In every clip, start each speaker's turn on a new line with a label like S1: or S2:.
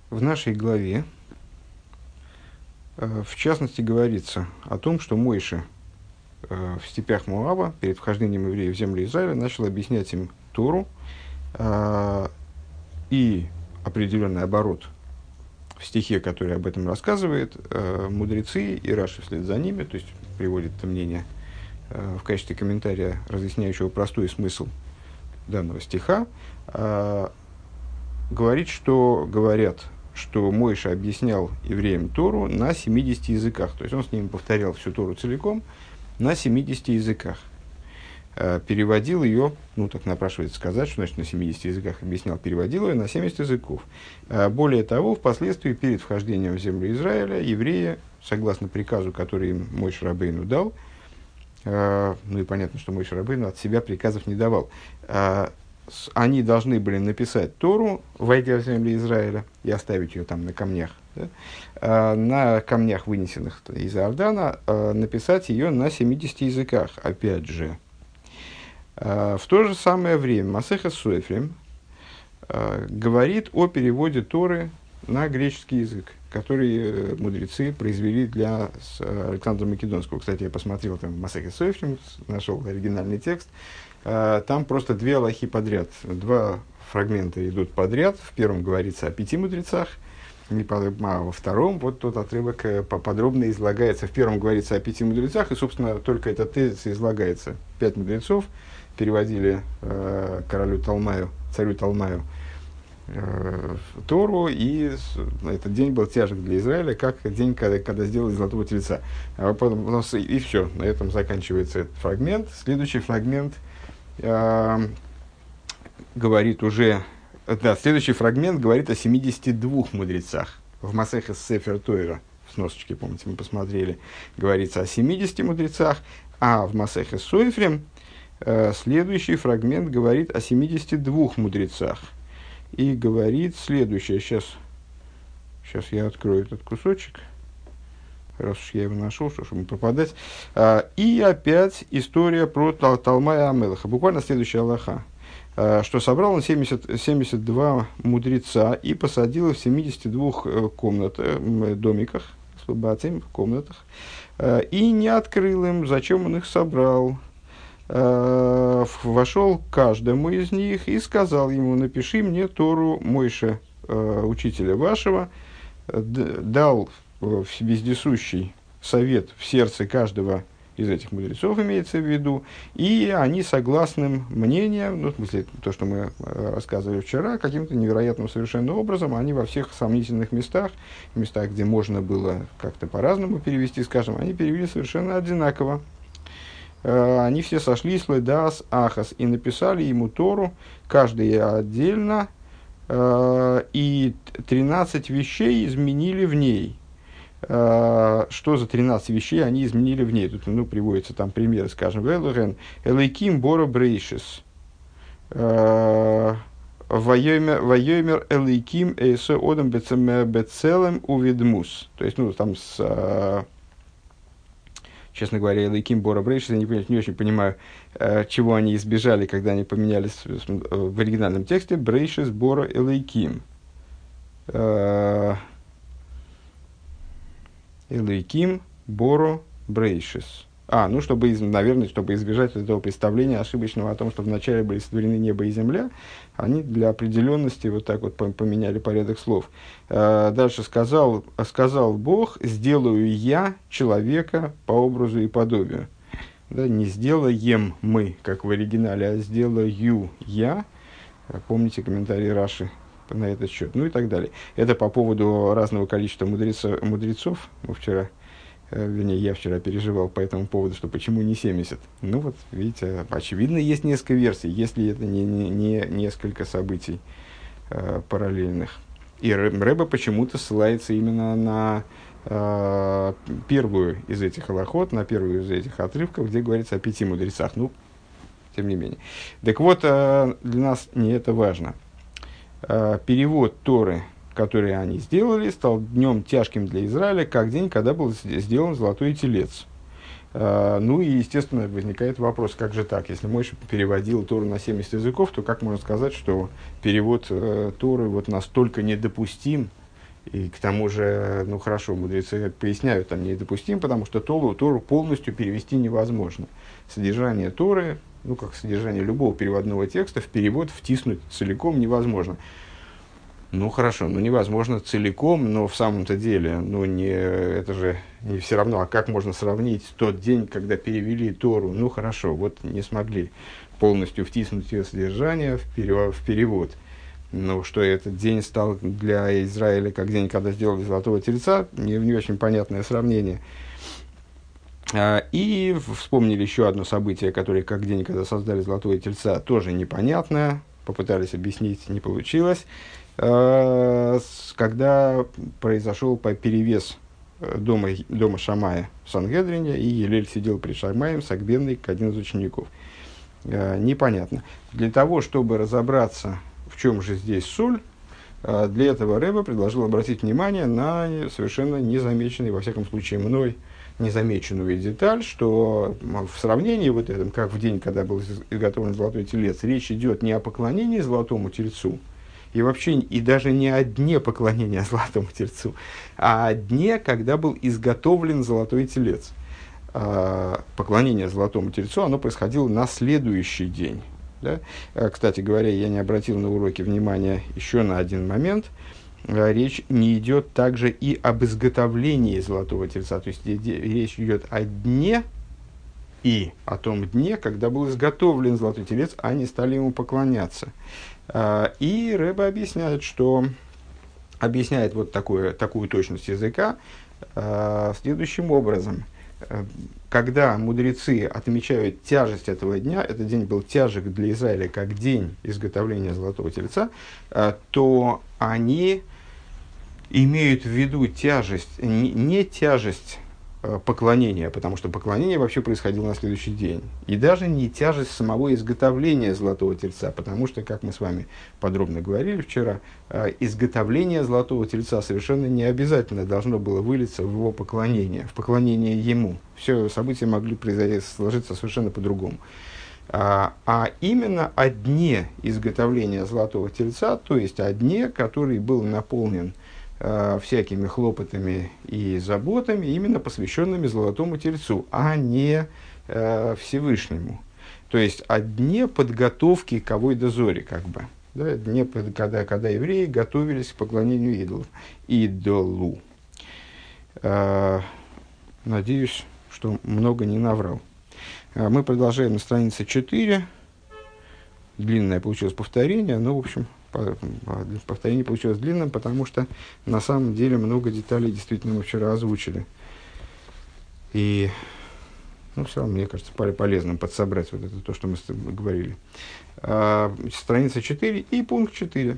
S1: В нашей главе, в частности, говорится о том, что Мойше в степях Моаба перед вхождением евреев в землю Израиля начал объяснять им Тору, и определенный оборот в стихе, который об этом рассказывает, мудрецы и Раши вслед за ними, то есть приводит это мнение в качестве комментария, разъясняющего простой смысл данного стиха, говорят, что Мойша объяснял евреям Тору на 70 языках. То есть он с ними повторял всю Тору целиком на 70 языках. Переводил ее, так напрашивается сказать, что значит на 70 языках объяснял, переводил ее на 70 языков. Более того, впоследствии, перед вхождением в землю Израиля, евреи, согласно приказу, который им Моше Рабейну дал, и понятно, что Моше Рабейну от себя приказов не давал, они должны были написать Тору, войдя в землю Израиля, и оставить ее там на камнях, да? На камнях, вынесенных из Иордана, написать ее на 70 языках, опять же. В то же самое время Масехес Софрим говорит о переводе Торы на греческий язык, который мудрецы произвели для Александра Македонского. Кстати, я посмотрел там Масехес Софрим, нашел оригинальный текст. Там просто две алахи подряд, два фрагмента идут подряд. В первом говорится о 5 мудрецах, а во втором вот тот отрывок подробно излагается. В первом говорится о 5 мудрецах, и, собственно, только этот тезис излагается. 5 мудрецов переводили царю Талмаю Тору, и этот день был тяжек для Израиля, как день, когда сделали золотого тельца. И все, на этом заканчивается этот фрагмент. Следующий фрагмент говорит следующий фрагмент говорит о 72 мудрецах. В Масехес Сефер Тойра, в сносочке, помните, мы посмотрели, говорится о 70 мудрецах, а в Масехес Сойфрем следующий фрагмент говорит о 72 мудрецах. И говорит следующее. Сейчас я открою этот кусочек. Раз уж я его нашел, что ж ему пропадать. И опять история про Талмая Амелаха. Буквально следующая алаха. Что собрал он 72 мудреца и посадил их в 72 домиках, комнатах, и не открыл им, зачем он их собрал. Вошел к каждому из них и сказал ему: напиши мне Тору Мойше, учителя вашего, дал вездесущий совет в сердце каждого из этих мудрецов, имеется в виду, и они согласным мнением, в смысле, то, что мы рассказывали вчера, каким-то невероятным совершенно образом, они во всех сомнительных местах, где можно было как-то по-разному перевести, скажем, они перевели совершенно одинаково. Они все сошлись ледас ахас и написали ему Тору, каждый отдельно, и 13 вещей изменили в ней. Что за 13 вещей они изменили в ней? Тут приводятся там примеры, скажем, Элейким Боро Брейшис, Вайомер Элейким Эйсо Одам Бецелем Увидмус. То есть, там честно говоря, Элейким Бора Брейшис, я не очень понимаю, чего они избежали, когда они поменялись в оригинальном тексте. Брейшис Бора Элейким. Элейким Боро Брейшис. Чтобы избежать этого представления ошибочного о том, что вначале были сотворены небо и земля, они для определенности вот так вот поменяли порядок слов. Дальше сказал Бог: сделаю я человека по образу и подобию. Да, не сделаем мы, как в оригинале, а сделаю я. Помните комментарии Раши на этот счет, и так далее. Это по поводу разного количества мудрецов. Я вчера переживал по этому поводу, что почему не 70. Видите, очевидно, есть несколько версий, если это не несколько событий параллельных. И Рэбе почему-то ссылается именно на первую из этих алахот, на первую из этих отрывков, где говорится о 5 мудрецах. Тем не менее. Так вот, для нас не это важно. Перевод Торы, который они сделали, стал днем тяжким для Израиля, как день, когда был сделан золотой телец. И, естественно, возникает вопрос, как же так? Если Мойша переводил Тору на 70 языков, то как можно сказать, что перевод Торы настолько недопустим, И к тому же, ну хорошо, мудрецы поясняют, там недопустим, потому что Тору полностью перевести невозможно. Содержание Торы, ну как содержание любого переводного текста, в перевод втиснуть целиком невозможно. Ну хорошо, ну невозможно целиком, но в самом-то деле, ну это же не все равно, а как можно сравнить тот день, когда перевели Тору? Ну хорошо, вот не смогли полностью втиснуть ее содержание в перевод. Ну, что этот день стал для Израиля как день, когда сделали золотого тельца, не очень понятное сравнение. И вспомнили еще одно событие, которое как день, когда создали золотого тельца, тоже непонятное, попытались объяснить, не получилось. Когда произошел перевес дома Шамая в Сангедрине, и Елель сидел пред Шамаем, Сагбенный, один из учеников. Непонятно. Для того, чтобы разобраться, в чем же здесь соль, для этого Ребе предложил обратить внимание на совершенно незамеченный, во всяком случае мной, незамеченную деталь, что в сравнении вот этом, как в день, когда был изготовлен золотой телец, речь идет не о поклонении золотому тельцу, и вообще, и даже не о дне поклонения золотому тельцу, а о дне, когда был изготовлен золотой телец. Поклонение золотому тельцу, оно происходило на следующий день. Да? Кстати говоря, я не обратил на уроке внимания еще на один момент. Речь не идет также и об изготовлении золотого тельца. То есть речь идет о дне и о том дне, когда был изготовлен золотой телец, а они стали ему поклоняться. И Ребе объясняет, объясняет вот такую точность языка следующим образом. Когда мудрецы отмечают тяжесть этого дня, этот день был тяжек для Израиля как день изготовления золотого тельца, то они имеют в виду тяжесть, не тяжесть поклонения, потому что поклонение вообще происходило на следующий день, и даже не тяжесть самого изготовления золотого тельца, потому что, как мы с вами подробно говорили вчера, изготовление золотого тельца совершенно не обязательно должно было вылиться в его поклонение, в поклонение ему. Все события могли сложиться совершенно по-другому. А именно о дне изготовления золотого тельца, то есть о дне, который был наполнен всякими хлопотами и заботами, именно посвященными золотому тельцу, а не Всевышнему. То есть о дне подготовки к Авойда Зоре, как бы. Да, дне, когда евреи готовились к поклонению идолу. Надеюсь, что много не наврал. Мы продолжаем на странице 4. Длинное получилось повторение, но, в общем, повторение получилось длинным, потому что на самом деле много деталей действительно мы вчера озвучили. И, все равно, мне кажется, полезным подсобрать вот это то, что мы говорили. Страница 4 и пункт 4.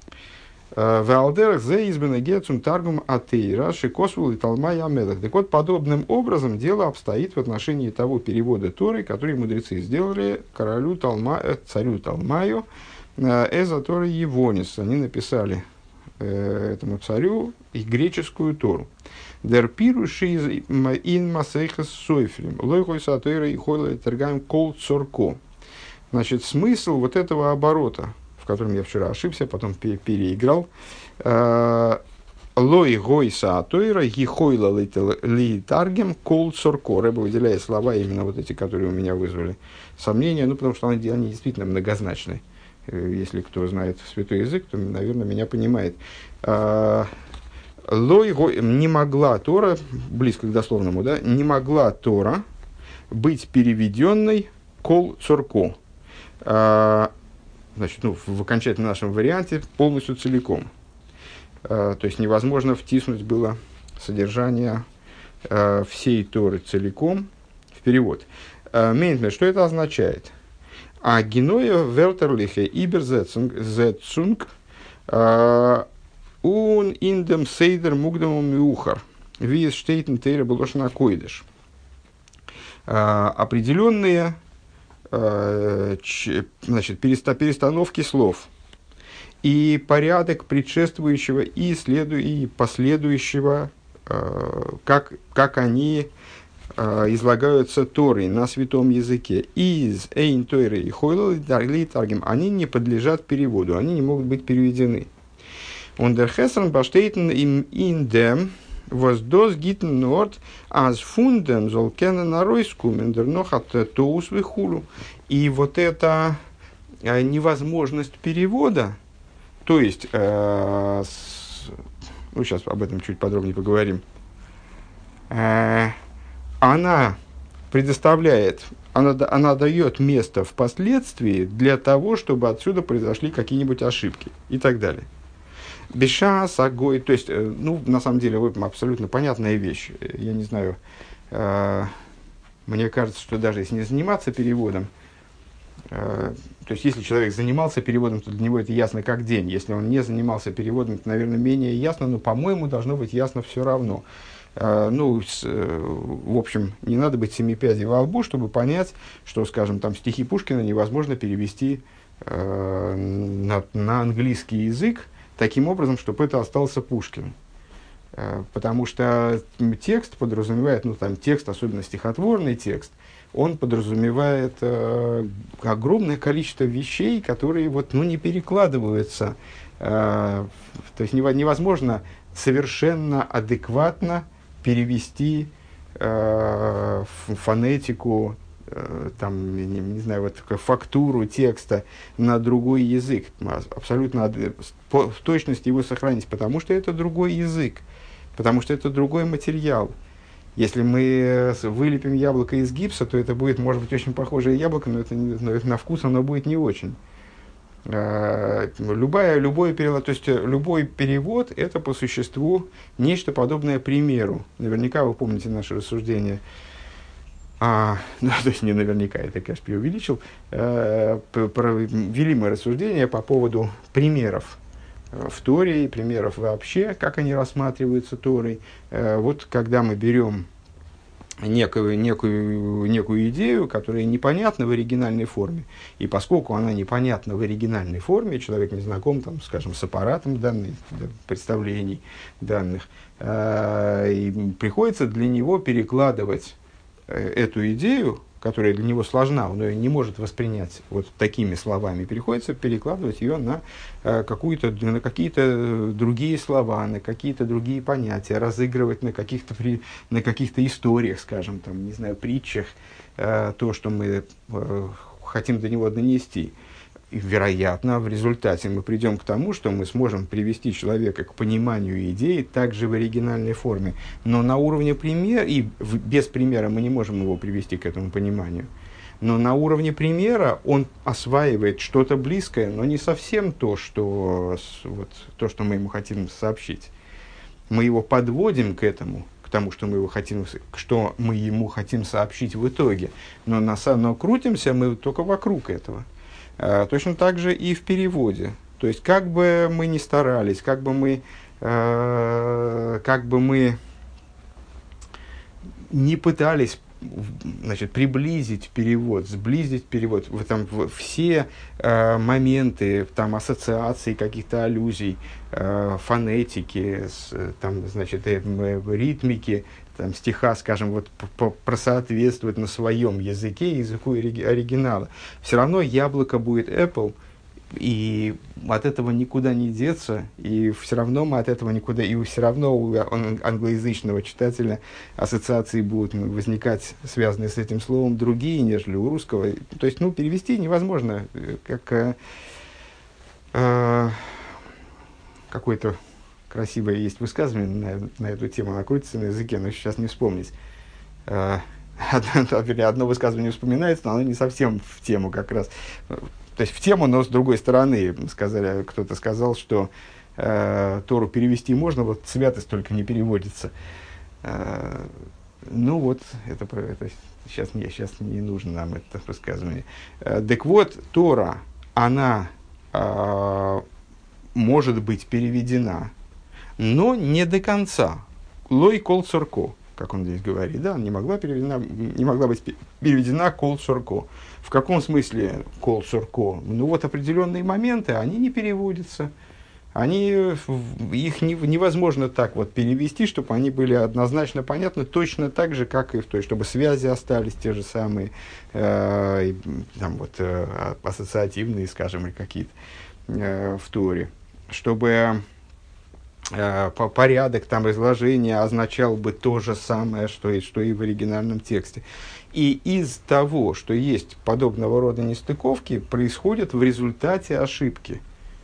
S1: Так вот, подобным образом дело обстоит в отношении того перевода Торы, который мудрецы сделали царю Талмаю, Эза Торы Евонис. Они написали этому царю и греческую Тору. Дер пируши ин масейхас сойфрим, лойхой сатойра и хойлай тергаем кол цорко. Значит, смысл вот этого оборота, в котором я вчера ошибся, потом переиграл, лой гой сатойра и хойла литаргем кол цорко. Рэба выделяет слова именно вот эти, которые у меня вызвали сомнения, потому что они действительно многозначны. Если кто знает святой язык, то, наверное, меня понимает. Не могла Тора, близко к дословному, да, не могла Тора быть переведенной кол цорко. Значит, в окончательном нашем варианте полностью целиком. То есть невозможно втиснуть было содержание всей Торы целиком в перевод. Мейнтме, что это означает? А геноя вертерлихе иберзетцунг ун индем сейдер мугдаму миухар виес штейтен тейра булошна койдыш. Определенные перестановки слов и порядок предшествующего и последующего, как они излагаются Торой на святом языке. Из эйн Тойры и хойло ли таргим, они не подлежат переводу, они не могут быть переведены. Und der Hesern besteht in dem, was das gitten Nord als Fundem soll kennen на Ройскумен, der noch hat Тоус вихулу. И вот эта невозможность перевода, то есть, ну, сейчас об этом чуть подробнее поговорим, она предоставляет, она дает место впоследствии для того, чтобы отсюда произошли какие-нибудь ошибки и так далее. Беша, сагой, то есть, ну, на самом деле, абсолютно понятная вещь. Я не знаю, мне кажется, что даже если не заниматься переводом, то есть, если человек занимался переводом, то для него это ясно как день. Если он не занимался переводом, это, наверное, менее ясно, но, по-моему, должно быть ясно все равно. Ну, в общем, не надо быть семипядей во лбу, чтобы понять, что, скажем, там стихи Пушкина невозможно перевести на английский язык, таким образом, чтобы это остался Пушкин. Потому что текст подразумевает, ну там текст, особенно стихотворный текст, он подразумевает огромное количество вещей, которые вот, ну, не перекладываются. То есть невозможно совершенно адекватно перевести фонетику, там, не знаю, вот фактуру текста на другой язык, абсолютно в точности его сохранить, потому что это другой язык, потому что это другой материал. Если мы вылепим яблоко из гипса, то это будет, может быть, очень похожее яблоко, но это на вкус оно будет не очень. Любой перевод, то есть любой перевод, это по существу нечто подобное примеру. Наверняка вы помните наше рассуждение. Ну, то есть не наверняка, это, конечно, преувеличил. Вели мы рассуждение по поводу примеров в Торе и примеров вообще, как они рассматриваются Торой. Вот когда мы берем некую идею, которая непонятна в оригинальной форме, и поскольку она непонятна в оригинальной форме, человек не знаком, там, скажем, с аппаратом данных, представлений данных, и приходится для него перекладывать эту идею, которая для него сложна, он ее не может воспринять вот такими словами, приходится перекладывать ее на какие-то другие слова, на какие-то другие понятия, разыгрывать на каких-то историях, скажем, там, не знаю, притчах, то, что мы хотим до него донести. И, вероятно, в результате мы придем к тому, что мы сможем привести человека к пониманию идеи также в оригинальной форме. Но на уровне примера, и без примера мы не можем его привести к этому пониманию, но на уровне примера он осваивает что-то близкое, но не совсем то, что мы ему хотим сообщить. Мы его подводим к тому, что мы ему хотим сообщить в итоге. Но крутимся мы только вокруг этого. Точно так же и в переводе. То есть, как бы мы ни старались, как бы мы не пытались, значит, приблизить перевод, сблизить перевод, все моменты там, ассоциаций, каких-то аллюзий, фонетики, ритмики, там, стиха, скажем, вот, просоответствовать на своем языке, языку оригинала. Все равно яблоко будет Apple, и от этого никуда не деться, и все равно мы от этого никуда, и все равно у англоязычного читателя ассоциации будут возникать, связанные с этим словом, другие, нежели у русского. То есть, перевести невозможно, как какой-то красивое есть высказывание на эту тему, она крутится на языке, но сейчас не вспомнить. Одно высказывание вспоминается, но оно не совсем в тему как раз. То есть в тему, но с другой стороны. Кто-то сказал, что Тору перевести можно, вот святость только не переводится. Ну вот, это сейчас не нужно нам это высказывание. Так вот, Тора, она может быть переведена, но не до конца. Лой кол цорко, как он здесь говорит, да, не могла быть переведена кол цорко. В каком смысле кол цорко? Ну вот определенные моменты, они не переводятся. Их невозможно так вот перевести, чтобы они были однозначно понятны, точно так же, как и в той, чтобы связи остались те же самые, ассоциативные, скажем, или какие-то в Торе. Чтобы порядок там изложения означал бы то же самое, что и в оригинальном тексте. И из того, что есть подобного рода нестыковки, происходят в результате ошибки.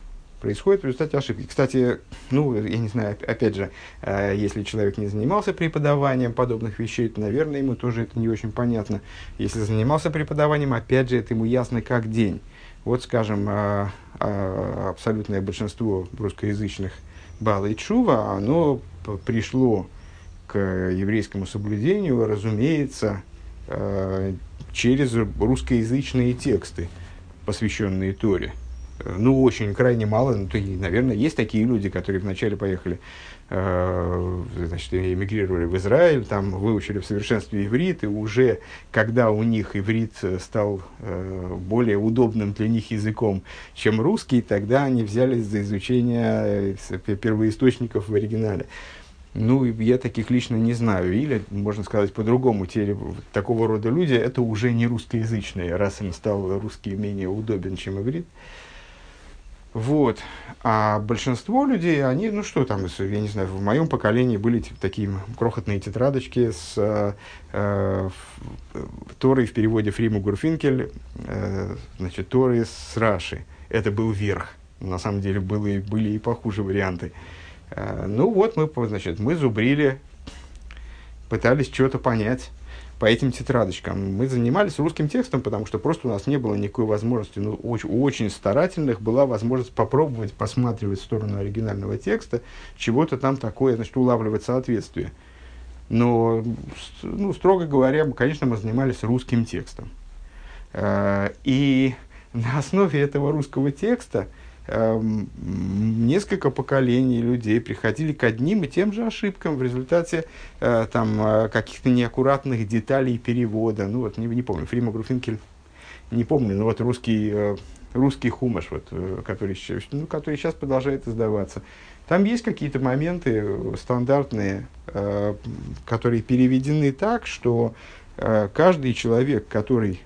S1: Кстати, ну, я не знаю, опять же, если человек не занимался преподаванием подобных вещей, то, наверное, ему тоже это не очень понятно. Если занимался преподаванием, опять же, это ему ясно как день. Вот, скажем, абсолютное большинство русскоязычных Баалей Тшува, оно пришло к еврейскому соблюдению, разумеется, через русскоязычные тексты, посвященные Торе. Ну, очень крайне мало, ну, то, наверное, есть такие люди, которые вначале поехали, значит, эмигрировали в Израиль, там выучили в совершенстве иврит, и уже, когда у них иврит стал более удобным для них языком, чем русский, тогда они взялись за изучение первоисточников в оригинале. Ну, я таких лично не знаю. Или, можно сказать по-другому, такого рода люди, это уже не русскоязычные, раз им стал русский менее удобен, чем иврит. Вот. А большинство людей, они, ну что там, я не знаю, в моем поколении были такие крохотные тетрадочки с Торой в переводе Фрима Гурфинкель, значит, Торы с Раши. Это был верх. На самом деле были и похуже варианты. Ну вот, мы зубрили, пытались что-то понять по этим тетрадочкам. Мы занимались русским текстом, потому что просто у нас не было никакой возможности, ну, у очень старательных была возможность попробовать посматривать в сторону оригинального текста, чего-то там такое, значит, улавливать соответствие. Но, ну, строго говоря, конечно, мы занимались русским текстом. И на основе этого русского текста несколько поколений людей приходили к одним и тем же ошибкам в результате каких-то неаккуратных деталей перевода. Ну вот, не помню, Фрима Гурфинкель, не помню, но вот русский хумаш, вот, который сейчас продолжает издаваться. Там есть какие-то моменты стандартные, которые переведены так, что каждый человек, который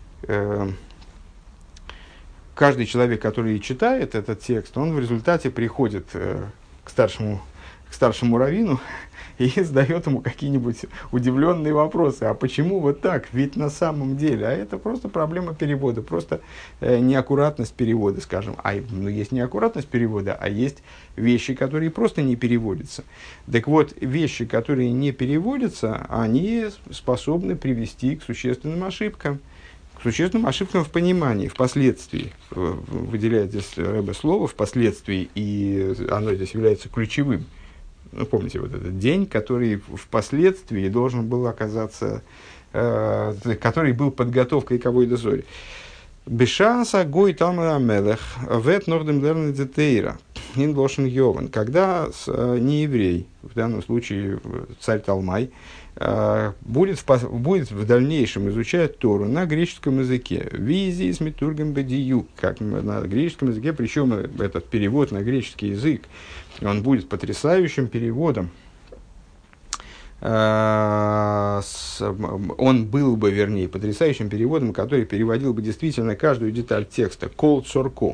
S1: читает этот текст, он в результате приходит к старшему раввину и задает ему какие-нибудь удивленные вопросы. А почему вот так? Ведь на самом деле. А это просто проблема перевода, просто неаккуратность перевода, скажем. Есть неаккуратность перевода, а есть вещи, которые просто не переводятся. Так вот, вещи, которые не переводятся, они способны привести к существенным ошибкам. К существенным ошибкам в понимании, впоследствии. Выделяет здесь Ребе слово «впоследствии», и оно здесь является ключевым. Ну, помните, вот этот день, который впоследствии должен был оказаться, который был подготовкой к Авойдо Зоре. Бешаса гой талмуд амелех вет нордем лернет детейра ин лошен йован. Когда нееврей, в данном случае царь Талмай, будет в дальнейшем изучать Тору на греческом языке, визи с митургом бедию, как на греческом языке, причем этот перевод на греческий язык, он будет потрясающим переводом. Он был бы, вернее, потрясающим переводом, который переводил бы действительно каждую деталь текста, кол цорко,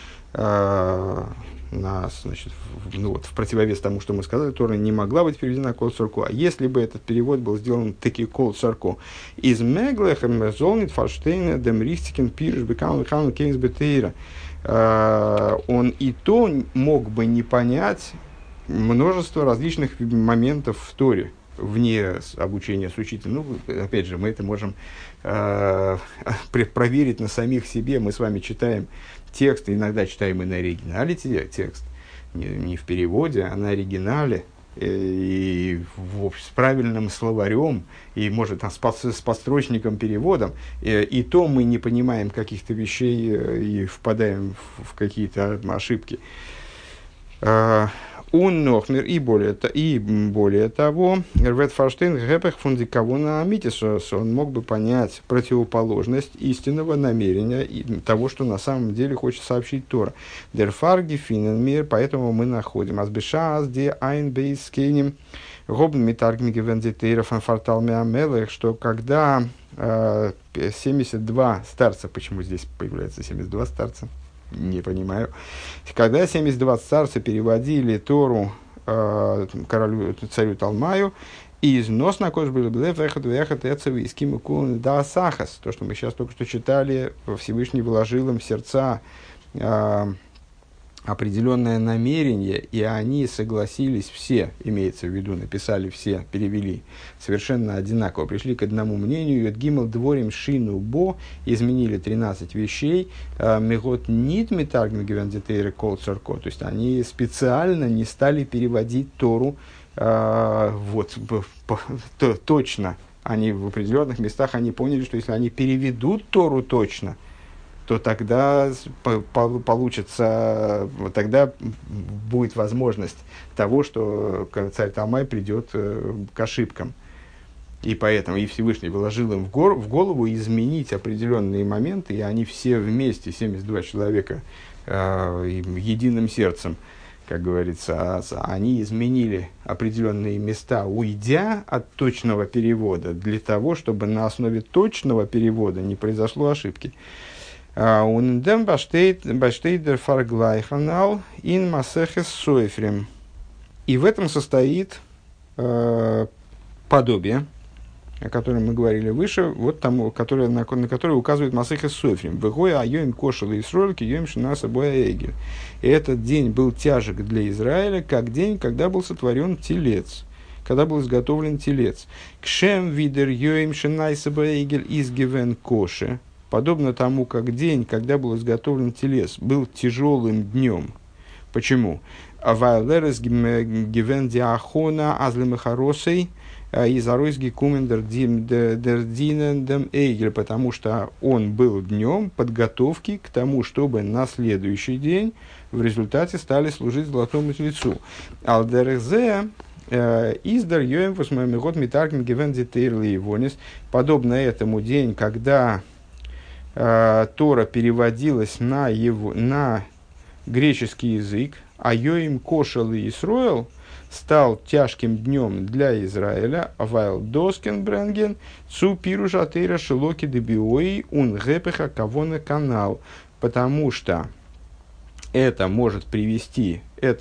S1: в противовес тому, что мы сказали, Тора не могла быть переведена кол цорко. А если бы этот перевод был сделан таки кол цорко, из меглехем золнит фарштейна демристикен пирш бекаун кейнс бетейра, он и то мог бы не понять множество различных моментов в Торе, вне обучения с учителем. Ну, опять же, мы это можем проверить на самих себе. Мы с вами читаем текст, иногда читаем и на оригинале текст, не в переводе, а на оригинале, и с правильным словарем, и, может, с подстрочником переводом, и то мы не понимаем каких-то вещей и впадаем в какие-то ошибки. Он нохмер, и более того, Рвет Фарштейн Гепех фундикавона Амитисос, он мог бы понять противоположность истинного намерения и того, что на самом деле хочет сообщить Тора. Дерфарги финенмир, поэтому мы находим Азбешаз де Айн Бейскейним Гобн Митаргмиги Вендитейра фанфартал Меамелых, что когда 72 старца, почему здесь появляется 72 старца? Не понимаю. Когда 72 старца переводили Тору королю, царю Талмаю, и износ на кож был выход эцевый ским кулн да сахас. То, что мы сейчас только что читали, Всевышний вложил им в сердца определенное намерение, и они согласились все, имеется в виду, написали все, перевели, совершенно одинаково, пришли к одному мнению, Гимл дворим шину бо, изменили 13 вещей, мегот нит метаргм гевендетейры кол царко, то есть они специально не стали переводить Тору точно. Они в определенных местах они поняли, что если они переведут Тору точно, то тогда получится, тогда будет возможность того, что царь Талмай придет к ошибкам. И поэтому и Всевышний вложил им в голову изменить определенные моменты, и они все вместе, 72 человека, единым сердцем, как говорится, они изменили определенные места, уйдя от точного перевода, для того, чтобы на основе точного перевода не произошло ошибки. Ундем баштейдер фарглайханал ин масехес сойфрем. И в этом состоит подобие, о котором мы говорили выше, вот тому, на которое указывает масехес сойфрем. Вегоя айоим кошел и срольки, йоим шинаса боя эгель. И этот день был тяжек для Израиля, как день, когда был сотворен телец, когда был изготовлен телец. Кшем видер йоим шинаса боя эгель изгивен коше. Подобно тому, как день, когда был изготовлен телец, был тяжелым днем. Почему? Авайлерес гивен диахона азлемахаросей изаройсги кумендер дердинендем эйгель, потому что он был днем подготовки к тому, чтобы на следующий день в результате стали служить золотому тельцу. Алдерзе издар йоем восьмой митаркин гивен дитейрли ивонис. Подобно этому день, когда Тора переводилась на греческий язык, а Йоим Кошел и Исроэл стал тяжким днем для Израиля, вайл доскен бренген цу пируш атейра шелоки дебиои ун гепеха кавона канал, потому что это могло привести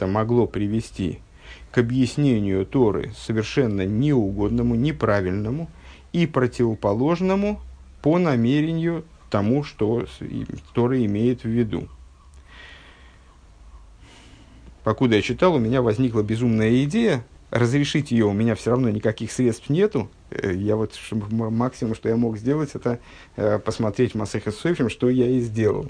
S1: к объяснению Торы совершенно неугодному, неправильному и противоположному по намерению тому, что Тора имеет в виду. Покуда я читал, у меня возникла безумная идея. Разрешить ее у меня все равно никаких средств нету. Я вот максимум, что я мог сделать, это посмотреть Масехес Сойфрем, что я и сделал.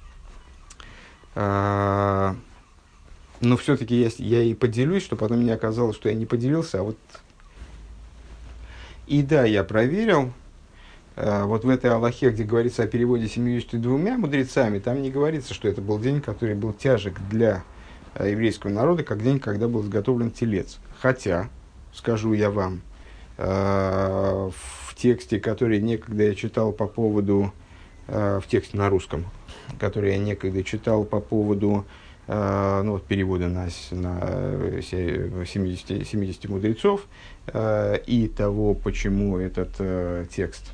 S1: Но все-таки я и поделюсь, что потом мне оказалось, что я не поделился. И да, я проверил. Вот в этой Аллахе, где говорится о переводе 72 мудрецами, там не говорится, что это был день, который был тяжек для еврейского народа, как день, когда был изготовлен телец. Хотя, скажу я вам, в тексте, который некогда я читал по поводу, в тексте на русском, который я некогда читал по поводу перевода на 70 мудрецов и того, почему этот текст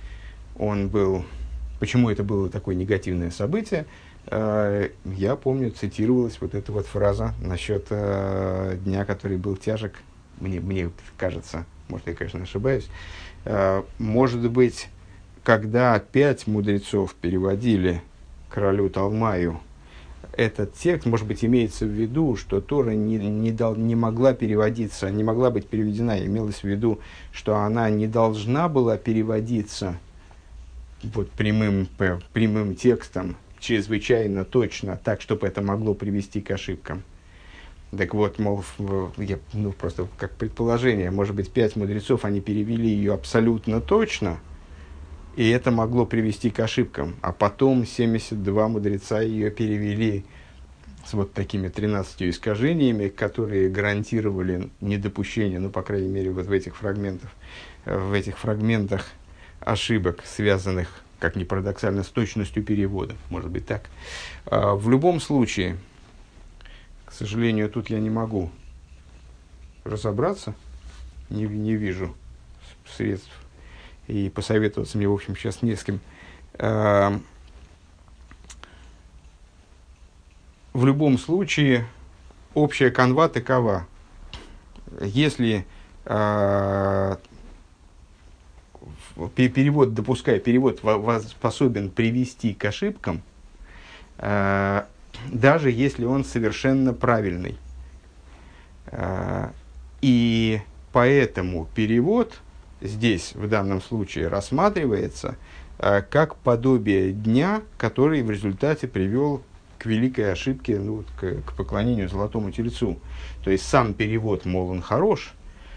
S1: почему это было такое негативное событие, я помню, цитировалась вот эта вот фраза насчет дня, который был тяжек. Мне кажется, может, я, конечно, ошибаюсь. Может быть, когда 5 мудрецов переводили королю Талмаю этот текст, может быть, имеется в виду, что Тора не могла переводиться, не могла быть переведена, имелось в виду, что она не должна была переводиться вот прямым текстом, чрезвычайно точно, так, чтобы это могло привести к ошибкам. Так вот, мол, просто как предположение, может быть, 5 мудрецов, они перевели ее абсолютно точно, и это могло привести к ошибкам. А потом 72 мудреца ее перевели с вот такими 13 искажениями, которые гарантировали недопущение, по крайней мере, вот в этих фрагментах ошибок, связанных, как ни парадоксально, с точностью перевода. Может быть так. В любом случае, к сожалению, тут я не могу разобраться, не вижу средств, и посоветоваться мне, в общем, сейчас не с кем. В любом случае, общая канва такова. если перевод, допуская перевод, способен привести к ошибкам, даже если он совершенно правильный. И поэтому перевод здесь, в данном случае, рассматривается как подобие дня, который в результате привел к великой ошибке, к поклонению золотому тельцу. То есть сам перевод, мол, он хорош,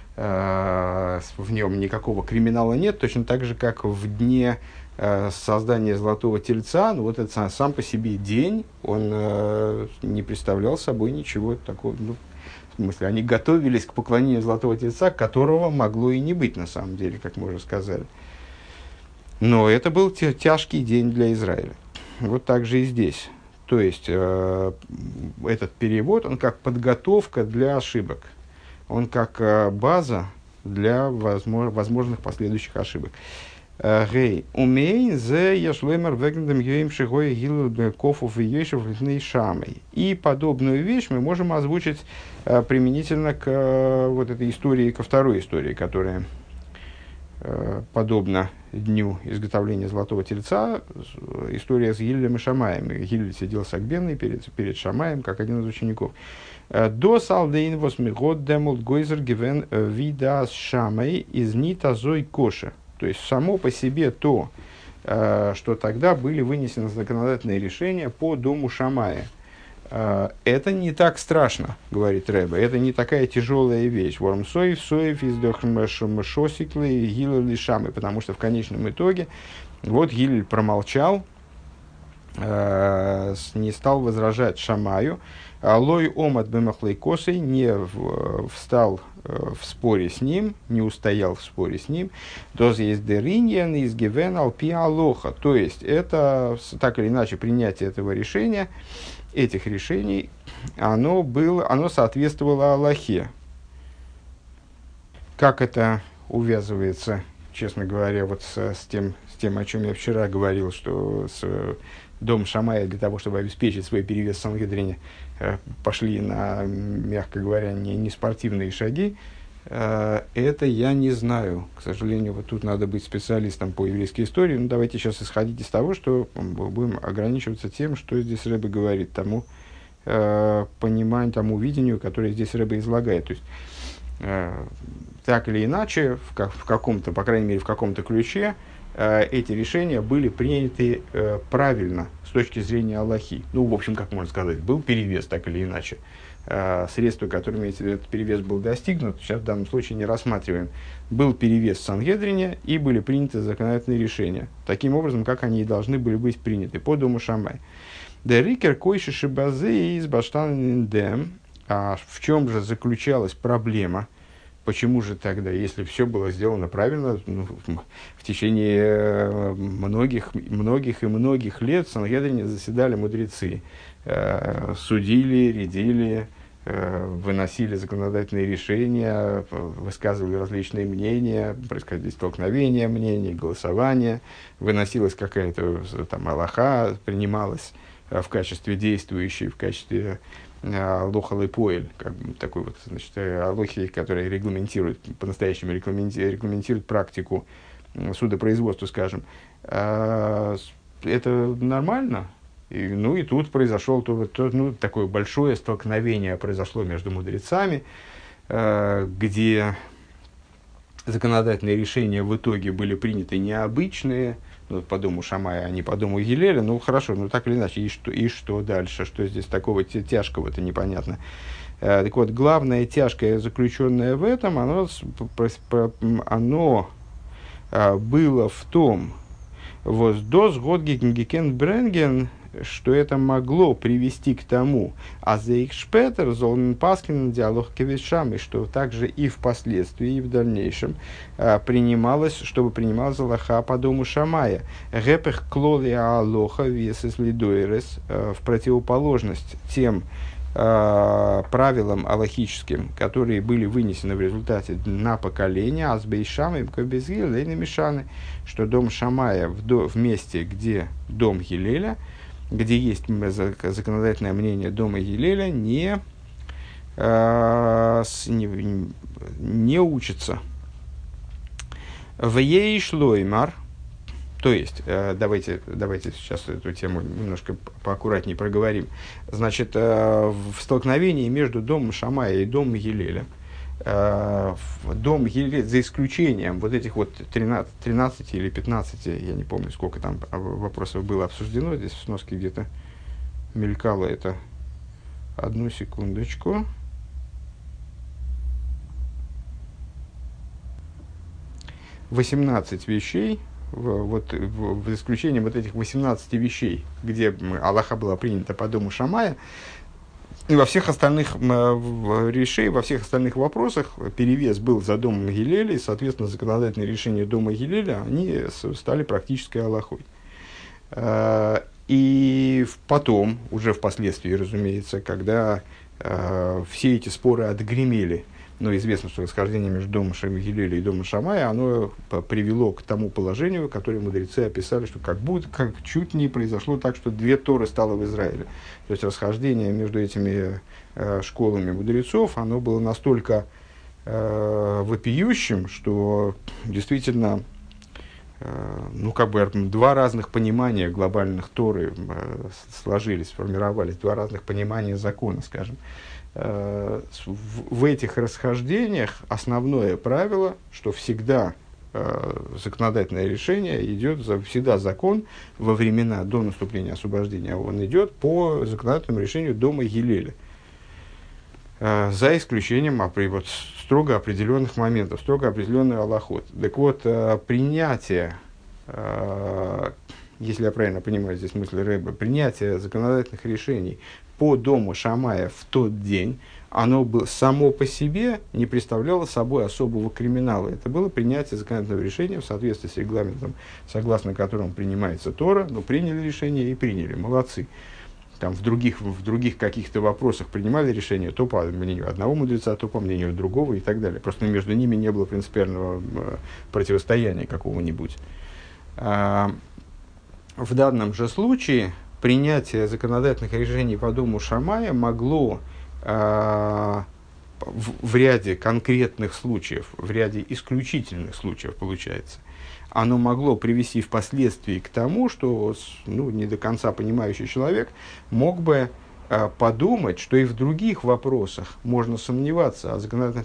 S1: в нем никакого криминала нет, точно так же, как в дне создания золотого тельца, вот это сам по себе день, он не представлял собой ничего такого. В смысле, они готовились к поклонению золотого тельца, которого могло и не быть, на самом деле, как мы уже сказали. Но это был тяжкий день для Израиля. Вот так же и здесь. То есть, этот перевод, он как подготовка для ошибок. Он как база для возможных последующих ошибок. Гей, умей зе яшлоймер вегендем юим шигой гилл кофов и ейшев литней шамой. И подобную вещь мы можем озвучить применительно к вот этой истории, ко второй истории, которая подобна дню изготовления золотого тельца, история с Гиллем и Шамаем. Гиллель сидел согбенный перед Шамаем, как один из учеников. До салдейн восьмигод демулт гойзер гивен видас Шамай из нита зой коша. То есть, само по себе то, что тогда были вынесены законодательные решения по дому Шамая. Это не так страшно, говорит Ребе, это не такая тяжелая вещь. Ворм соев из шосиклы и Гиллель Шамы, потому что в конечном итоге вот Гиллель промолчал, не стал возражать Шамаю, лой омат бемахлей косой, не встал в споре с ним, не устоял в споре с ним, доз есть дериньян из гивен алпи алоха. То есть, это, так или иначе, принятие этого решения, этих решений, оно соответствовало Аллахе. Как это увязывается, честно говоря, вот с тем, о чем я вчера говорил, что дом Шамая для того, чтобы обеспечить свой перевес в Сангедрине, пошли на, мягко говоря, не спортивные шаги, это я не знаю. К сожалению, вот тут надо быть специалистом по еврейской истории. Но давайте сейчас исходить из того, что будем ограничиваться тем, что здесь Ребе говорит, тому пониманию, тому видению, которое здесь Ребе излагает. То есть, так или иначе, в каком-то, по крайней мере, в каком-то ключе, эти решения были приняты правильно с точки зрения Аллахи. Ну, в общем, как можно сказать, был перевес, так или иначе. Средства, которыми этот перевес был достигнут, сейчас в данном случае не рассматриваем. Был перевес в Сангедрине, и были приняты законодательные решения. Таким образом, как они и должны были быть приняты по дому Шамай. Дерикер койши шибазе из баштан. А в чем же заключалась проблема? Почему же тогда, если все было сделано правильно, в течение многих лет в Сангедрине заседали мудрецы, судили, рядили, выносили законодательные решения, высказывали различные мнения, происходили столкновения мнений, голосования, выносилась какая-то там алаха, принималась в качестве действующей, в качестве лохал и поэль, как такой вот, значит, алохи, которые регламентируют, по-настоящему регламентируют практику судопроизводства, скажем. Это нормально. И тут произошло такое большое столкновение произошло между мудрецами, где законодательные решения в итоге были приняты необычные, по дому Шамая, а не по дому Гилеля. Ну, хорошо, так или иначе, и что дальше? Что здесь такого тяжкого-то непонятно. Так вот, главное тяжкое, заключенное в этом, оно было в том, воздос год гекен бренген, что это могло привести к тому, а за их шпетер золмен паскин диалог кевишам, и что также и впоследствии, и в дальнейшем принималась Аллаха по дому Шамая. Гепех клоли алоха весес лидуэрес, в противоположность тем правилам аллахическим, которые были вынесены в результате на поколение, азбейшам и кобезгил мешаны, что дом Шамая в месте, где дом Гилеля, где есть законодательное мнение дома Гилеля, не не учится. В ей шлоймар, то есть, давайте сейчас эту тему немножко поаккуратнее проговорим. Значит, в столкновении между домом Шамая и домом Гилеля, дом Гилеля, за исключением вот этих вот 13 или 15, я не помню, сколько там вопросов было обсуждено, здесь в сноске где-то мелькало это. Одну секундочку. 18 вещей, в исключение вот этих 18 вещей, где Аллаха была принята по дому Шамая, и во всех остальных во всех остальных вопросах перевес был за домом Гилеля, и, соответственно, законодательные решения дома Гилеля, они стали практической Аллахой. И потом, уже впоследствии, разумеется, когда все эти споры отгремели, но известно, что расхождение между домом Гилеля и домом Шамая, оно привело к тому положению, которое мудрецы описали, что как чуть не произошло так, что две Торы стало в Израиле. То есть расхождение между этими школами мудрецов, оно было настолько вопиющим, что действительно два разных понимания глобальных Торы сложились, сформировались, два разных понимания закона, скажем. В этих расхождениях основное правило, что всегда законодательное решение идет, всегда закон во времена до наступления освобождения, он идет по законодательному решению дома Гилеля. За исключением строго определенных моментов, строго определенный алахот. Так вот, принятие, если я правильно понимаю здесь мысль Рэба, принятие законодательных решений по дому Шамая в тот день, оно само по себе не представляло собой особого криминала. Это было принятие законодательного решения в соответствии с регламентом, согласно которому принимается Тора. Приняли решение и приняли, молодцы. Там в других каких-то вопросах принимали решение то по мнению одного мудреца, то по мнению другого и так далее. Просто между ними не было принципиального противостояния какого-нибудь. В данном же случае принятие законодательных решений по дому Шамая могло в ряде конкретных случаев, в ряде исключительных случаев, получается, оно могло привести впоследствии к тому, что не до конца понимающий человек мог бы подумать, что и в других вопросах можно сомневаться,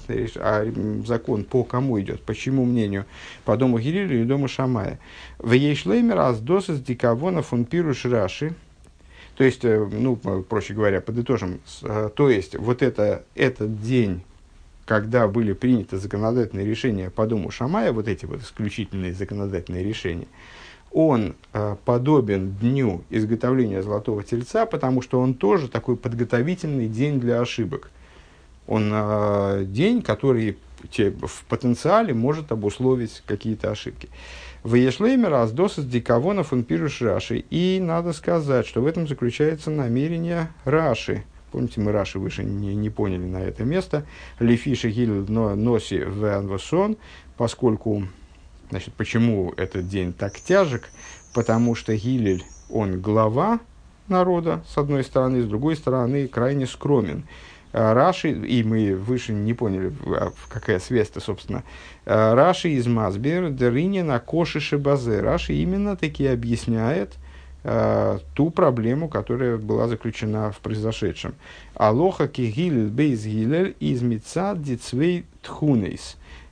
S1: закон по кому идет, по чьему мнению, по дому Гилеля или дому Шамая. В Ейшлеймер аздосас дикавона фун пируш Раши. То есть, проще говоря, подытожим, то есть, вот этот день, когда были приняты законодательные решения по дому Шамая, вот эти вот исключительные законодательные решения, он подобен дню изготовления золотого тельца, потому что он тоже такой подготовительный день для ошибок. Он день, который в потенциале может обусловить какие-то ошибки. В Ешлеймер аздосас дикавонов он пируш Раши. И надо сказать, что в этом заключается намерение Раши. Помните, мы Раши выше не поняли на это место. Лефиши гиль носи вэнвасон, поскольку, значит, почему этот день так тяжек? Потому что Гилель, он глава народа, с одной стороны, с другой стороны, крайне скромен. Раши, и мы выше не поняли, какая связь-то, собственно. Раши из Мазбер, Дерини на Кошише Базе. Раши именно таки объясняет ту проблему, которая была заключена в произошедшем. Алоха кигилель бейз гилель из мицад дицвей тхунейс.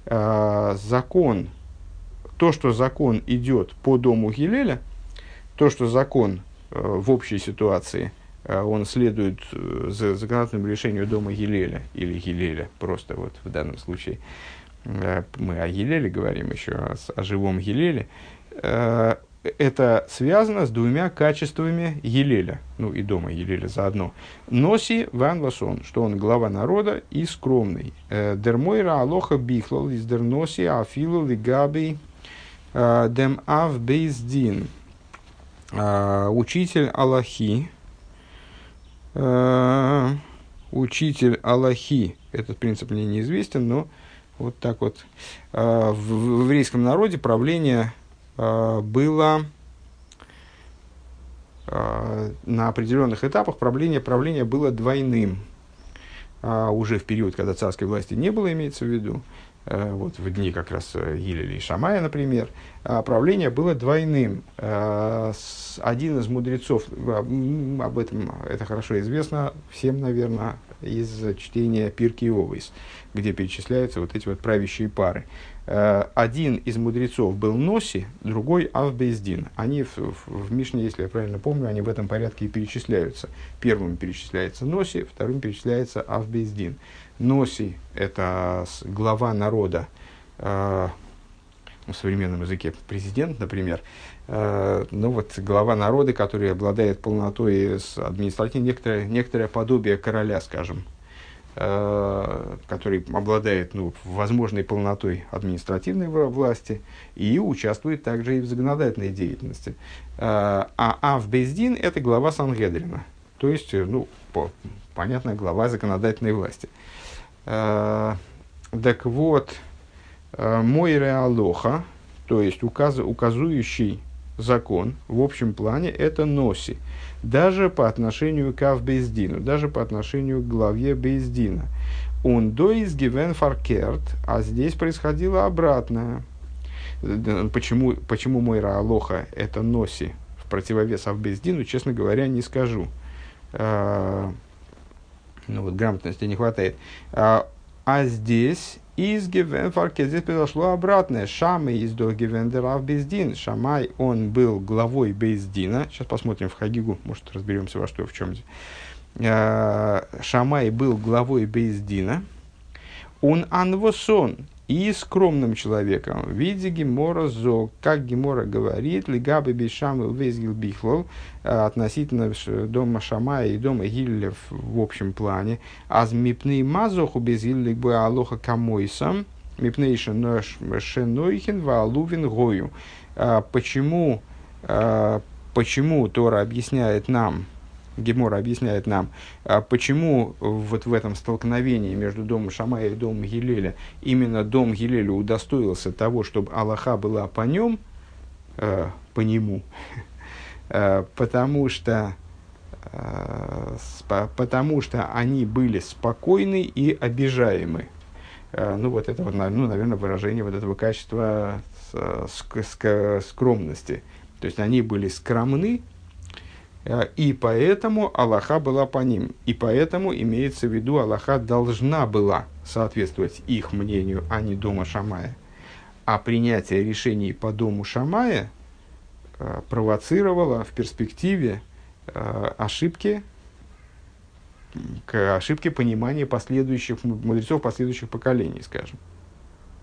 S1: Закон, то, что закон идет по дому Гилеля, то, что закон в общей ситуации, он следует законодательному решению дома Гилеля, или Гилеля, просто вот в данном случае. Мы о Гилеле говорим еще, о живом Гилеле. Это связано с двумя качествами Гилеля, и дома Гилеля заодно. Носи ван васон, что он глава народа и скромный. Дермойра алоха бихлал из дерноси афилу лигаби дем ав бейздин. Учитель Аллахи, этот принцип мне неизвестен, но вот так вот. В еврейском народе правление было на определенных этапах, правление было двойным. уже в период, когда царской власти не было, имеется в виду, вот в дни как раз Гилеля и Шамая, например, правление было двойным. Один из мудрецов, об этом это хорошо известно всем, наверное, из чтения Пиркей Овейс, где перечисляются вот эти вот правящие пары. Один из мудрецов был Носи, другой Авбейздин. Они в Мишне, если я правильно помню, они в этом порядке и перечисляются. Первым перечисляется Носи, вторым перечисляется Авбейздин. Носи – это глава народа, в современном языке президент, например, ну вот глава народа, который обладает полнотой административной, некоторое подобие короля, скажем, который обладает возможной полнотой административной власти и участвует также и в законодательной деятельности. А Авбейздин – это глава Сангедрина, то есть, понятно, глава законодательной власти. Так вот, Мойре Алоха, то есть указующий закон в общем плане, это Носи. Даже по отношению к Авбейздину, даже по отношению к главе Бейздина. Он доиз гивен фаркерт, а здесь происходило обратное. Почему Мойре Алоха это Носи в противовес Авбейздину, честно говоря, не скажу. Грамотности не хватает. А здесь из Гевенфарке здесь произошло обратное. Шамай из до Гевендера в Бездин. Шамай, он был главой Бездина. Сейчас посмотрим в Хагигу, может разберемся во что, в чем здесь. Шамай был главой Бездина. Он анвосон и скромным человеком. В виде Гемора Зог, как Гемора говорит, лигабы бешамы везгил бихлол, относительно дома Шамая и дома Гилля в общем плане. Аз мипней мазоху безгиллик бы алоха камойсам, мипней шенойхин ваалувин гою. Почему Тора объясняет нам, Гемора объясняет нам, почему вот в этом столкновении между домом Шамая и домом Гилеля именно дом Гилеля удостоился того, чтобы Алаха была по нем, по нему, потому что они были спокойны и обижаемы. Вот это, наверное, выражение вот этого качества скромности. То есть они были скромны, и поэтому Аллаха была по ним. И поэтому, имеется в виду, Аллаха должна была соответствовать их мнению, а не дома Шамая. А принятие решений по дому Шамая провоцировало в перспективе ошибки понимания мудрецов последующих поколений, скажем.